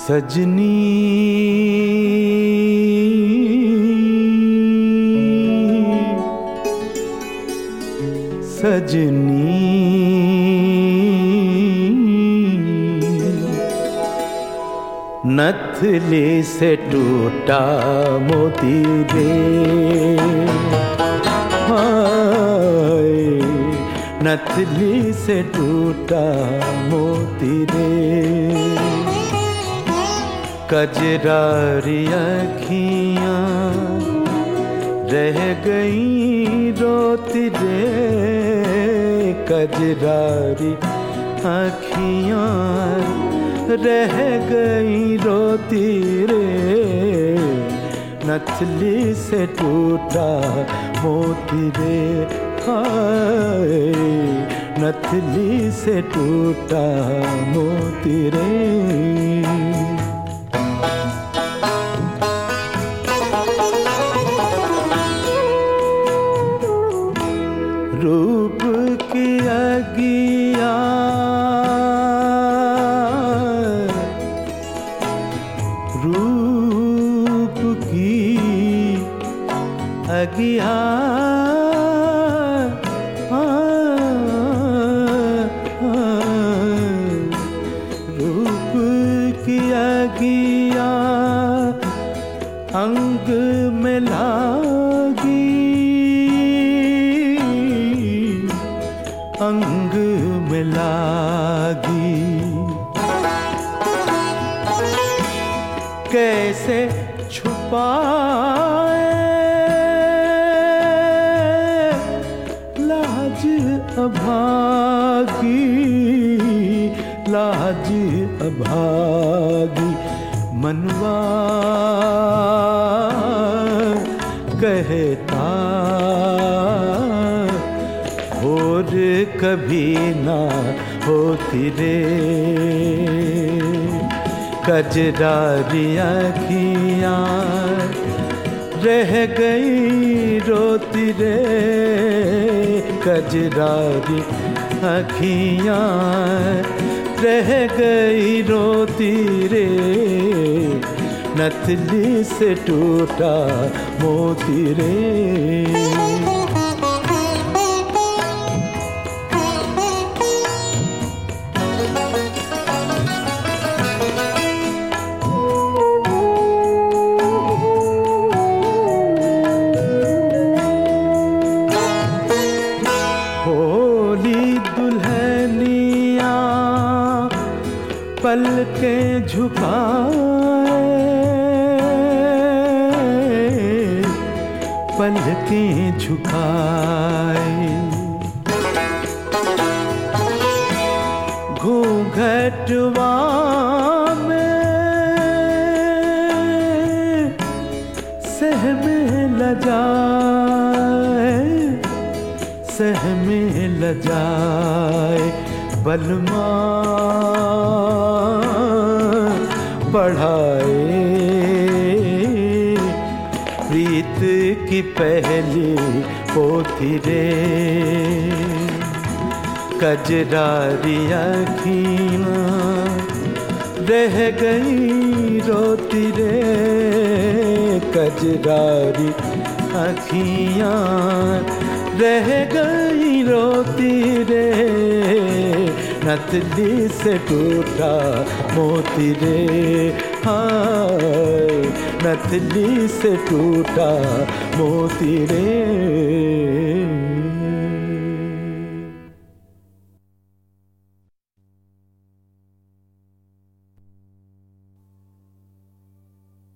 सजनी सजनी नथली से टूटा मोती रे, हाय नथली से टूटा मोती रे। कजरारी अखियाँ रह गई रोती रे, कजरारी अखियाँ रह गई रोती रे। नथली से टूटा मोती रे, हाय नथली से टूटा मोती रे। रूप की अगिया रूप की अगिया रूप की अगिया अंग में लागी, अंग में लागी। कैसे छुपाए लाज अभागी, लाज अभागी। मनवा कहता और कभी ना होती रे। कजरारी अखियाँ रह गई रोती रे, कजरारी अखियाँ रह गई रोती रे। नथली से टूटा मोती रे। दुल्हनिया पलकें झुकाए, पलकें झुकाए। घूंघटवा में सहमे लजाए, सहमे लजाए। बलमा पढ़ाए प्रीत की पहली पोथी रे। कजरारी अखियाँ रह गई रोती रे, कजरारी अखियाँ रह गई रोती रे। नथली से टूटा मोती रे, हाय नथली से टूटा मोती रे।